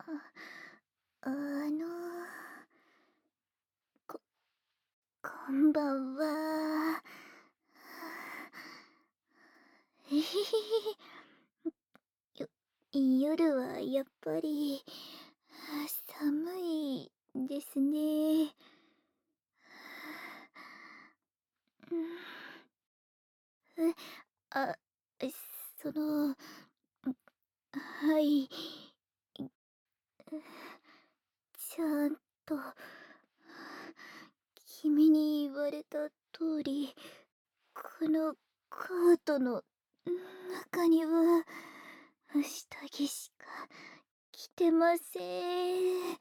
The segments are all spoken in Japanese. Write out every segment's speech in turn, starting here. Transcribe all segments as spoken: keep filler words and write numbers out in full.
あ、あの、こ、こんばんは。えへへへ。よ、夜はやっぱり、寒いですね。うん。え、あ、その、はい。ちゃんと、君に言われた通り、このコートの中には、下着しか着てません。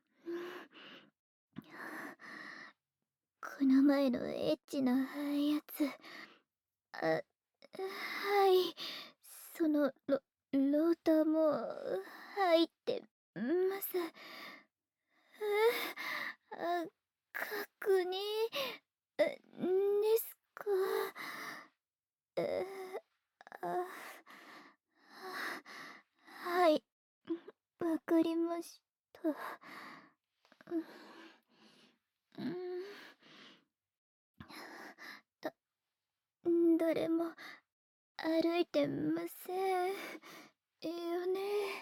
この前のエッチなやつ、あ、はい。そのロ、ローターも入ってます。あ、確認ですか？え、あ、はい、わかりました。うん。だ、誰も歩いてませんよね。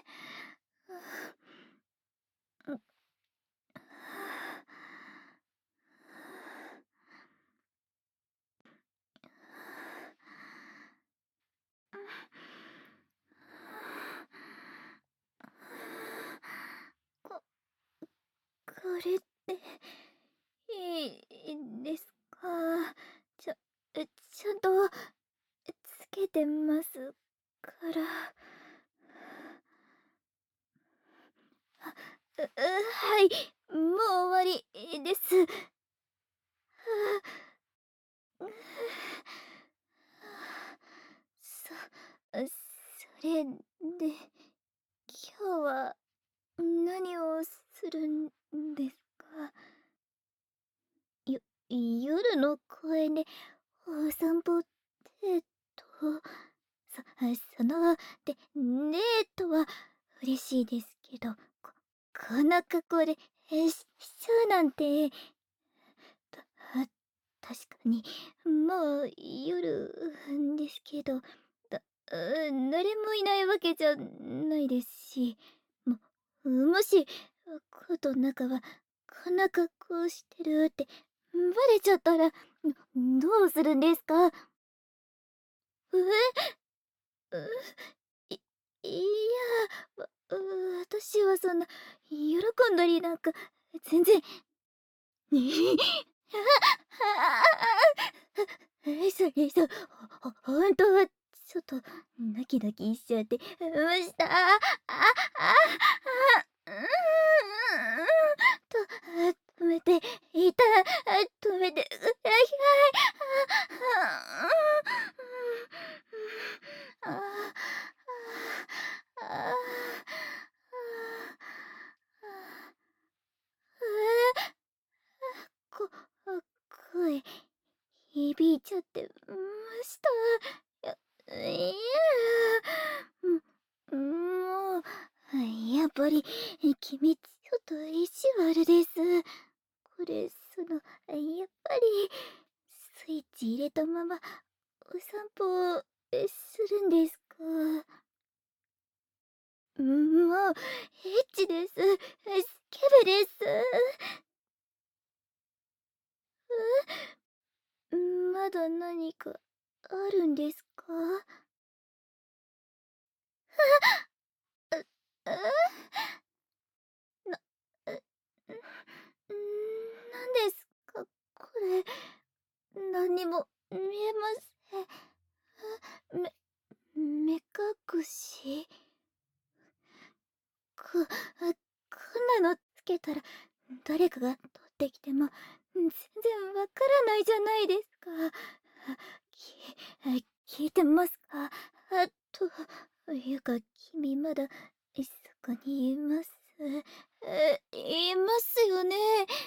こ、これっていいんですか？ちゃ、ちゃんとつけてますから。あ、う、はい、もう終わりです。そ、それで、今日は何をするんですか？よ、夜の公園でお散歩デート、そ、その、で、デートは嬉しいですけど、こ、こんな格好で、え、し、しちゃうなんて、た、確かに、もう夜ですけど、だ、誰もいないわけじゃないですし、も、もし、コートの中はこんな格好してるってバレちゃったら、どうするんですか？え？う、い、いや、わ、私はそんな、喜んだりなんか、全然。え、それそ、ほ、ほんとは、ちょっと、ドキドキしちゃってました。あ、あ、あ、あ、うーん、と、止めていた、止めてください。ああ、ああ、ああ、え、こ、声、響いちゃってました。や、いや、もう、やっぱり、君、ちょっと意地悪です。これ、その、やっぱり、スイッチ入れたまま、お散歩、するんですか？もう、エッチです。スケベです。え？まだ何かあるんですか？あ、あ、な、う、ん、なんですか、これ。何にも見えません。め、目隠し？こ、こんなのつけたら、誰かが取ってきても、全然わからないじゃないですか。き、聞いてますか？あと、いうか、君まだ、そこにいます。え、いますよね？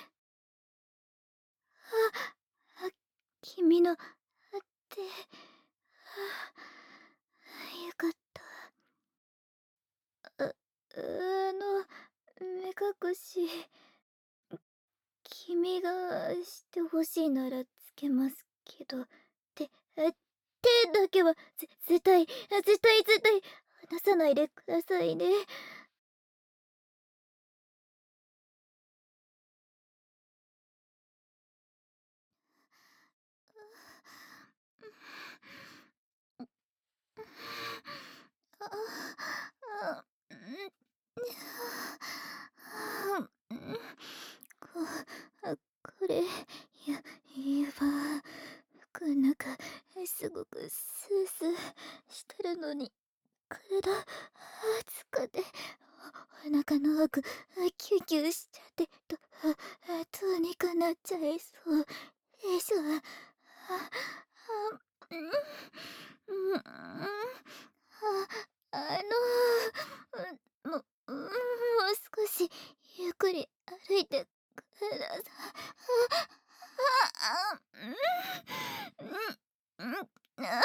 あ、あ、君の、手、あ、よかった。あ、あの、 欲しいならつけますけど、て、え、手だけは、ぜ絶対、絶対絶対離さないでくださいね。ああ、うん、うん、ここれ、や、やばくなんか、すごくスースーしてるのに、体、熱くて、お腹の奥、キュキュしちゃって、と、どうにかなっちゃいそうでしょ。あ、あ、うん、うん、あ、あの、も、もう少しゆっくり歩いてください。あ、あ、うん、うん、うん、あ、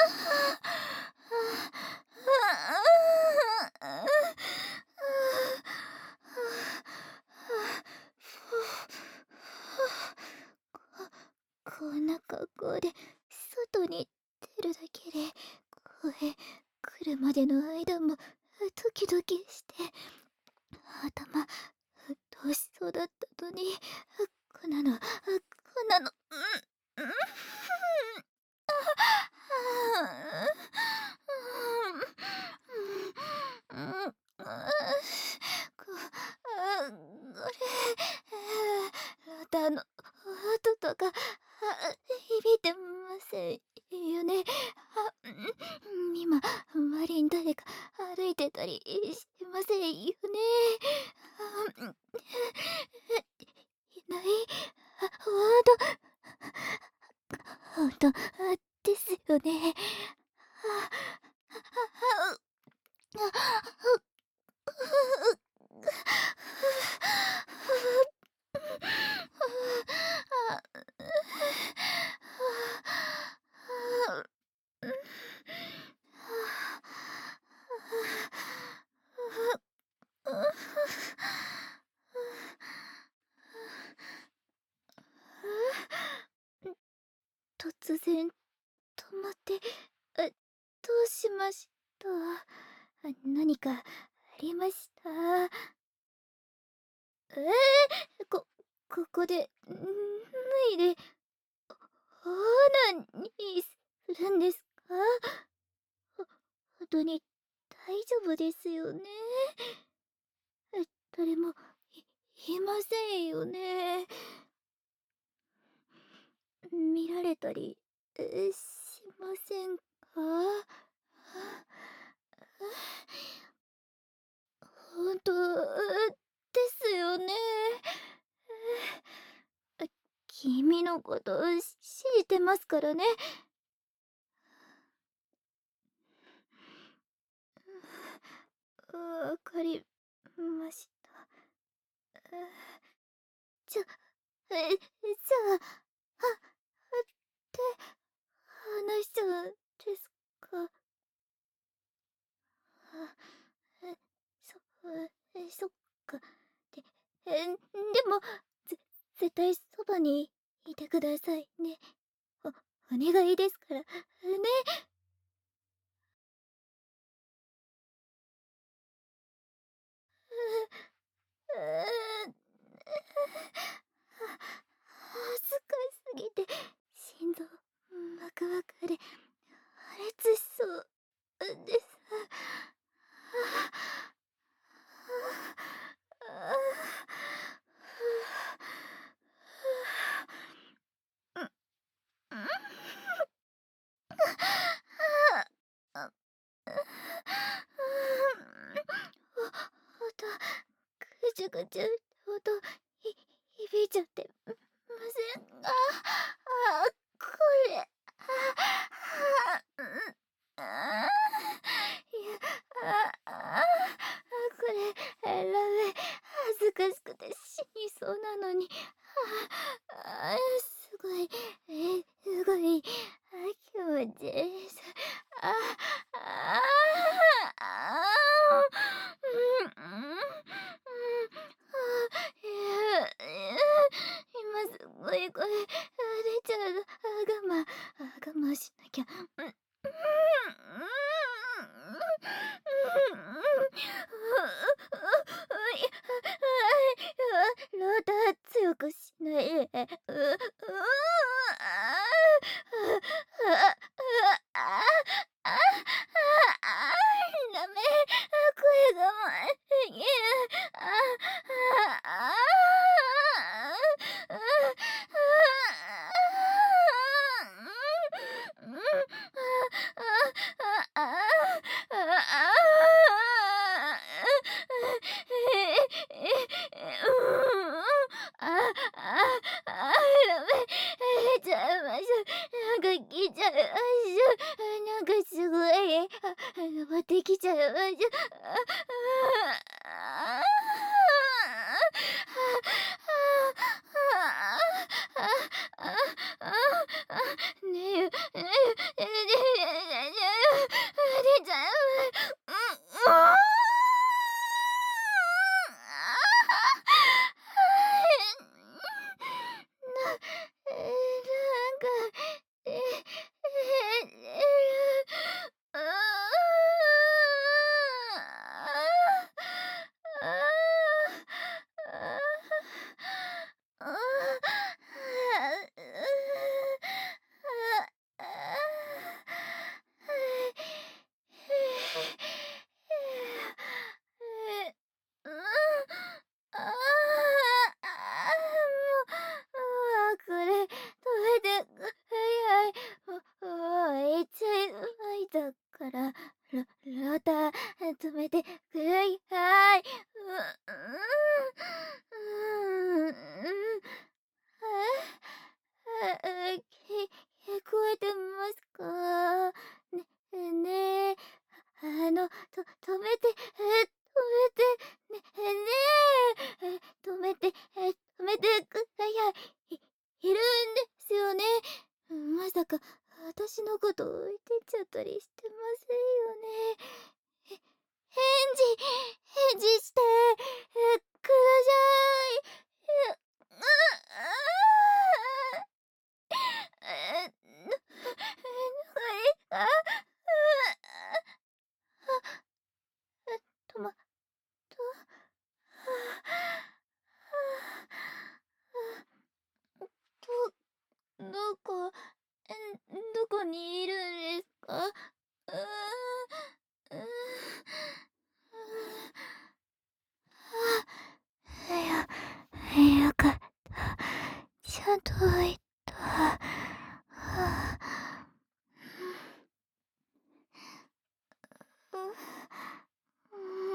あ、こんな格好で外に出るだけでこれ来るまでの間もドキドキして頭どうしそうだったのにこんなのこんなのうんうんうんうんうんこあこれロタの音とかあ響いてませんよね。あ、うん、今周りに誰か歩いてたりしてませんよね。あ、うん、いない。あ、ほんとほんとですよね。あ、あ、あ、あ、突然止まって、あ、どうしました？あ、何かありました？ええ、こここで、ん、脱いで、オナニーするんですか？ほほんとに大丈夫ですよね？え、誰もいいませんよね？見られたり、え、しませんか？ほんとですよね。あ、君のことし信じてますからね。わかりました。じゃえ、じゃあ、はって話しちゃうんですか？あ、え、そえ、そっか。でえ、でも、ぜ絶対そばにいてくださいね。おお願いですから、ね。うう、は恥ずかしすぎて、心臓バクバクで破裂しそうです。音、ぐちゅぐちゅ音、ひ響いちゃってません。あ、あ、これ、あ、あ、うん、あ、いや、あ、あ、これ、ダメ、恥ずかしくて死にそうなのに、あ、あ、すごい、え、すごい、あ、気持ちいいです。あ、あ、あ、うん、うん、うん、あ、いや、いや、今すごい声がじゃ、ああ、ねえ、ねえ、ねえ、ねえ、ねちゃん、うん、ああ。な、え、なんか、え、え、え、ああ、ああ、ああ、これ、止めて、はいはい、おお、いっちゃいまいだから、ロローター止めてくいはい。う、うーん、うーん、あ、あ、き聞こえてますか？ねねえ、あの、と止めて、え、止めて、ねねえ、え、止めて、え、止めてくはいはい。いいるんですよね？まさか、私のこと置いてっちゃったりしてませんよね？え、返事返事して、え、ください。え、うああ。え、ぬえ、はい、あ、うあ、え、止まった。はあ、はあ、どどこ、え、どこにいるんですか？うーん、うーん、うーん。はあ、よよかった。ちゃんと開いた。はあ。うん、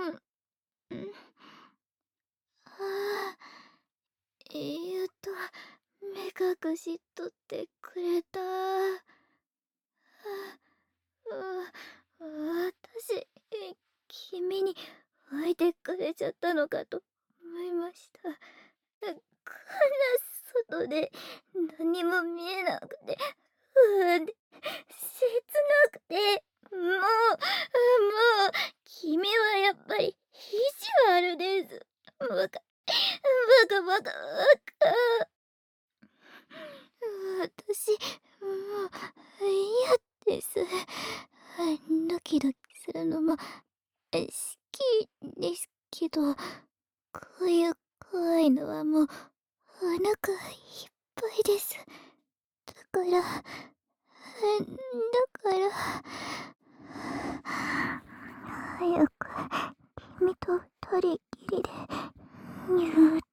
うん、うん。はあ、やっと目隠し取ってくれた。はあ、う私、え、君に置いてかれちゃったのかと思いました。こんな外で何も見えなくて、不安で、切なくて、もう、もう、君はやっぱり意地悪です。バカ、バカバカバカ。私、もう、嫌です。ドキドキするのも、好きですけど、こういう怖いのはもう、お腹いっぱいです。だから、だから、早く、君と二人きりで、にゅーっ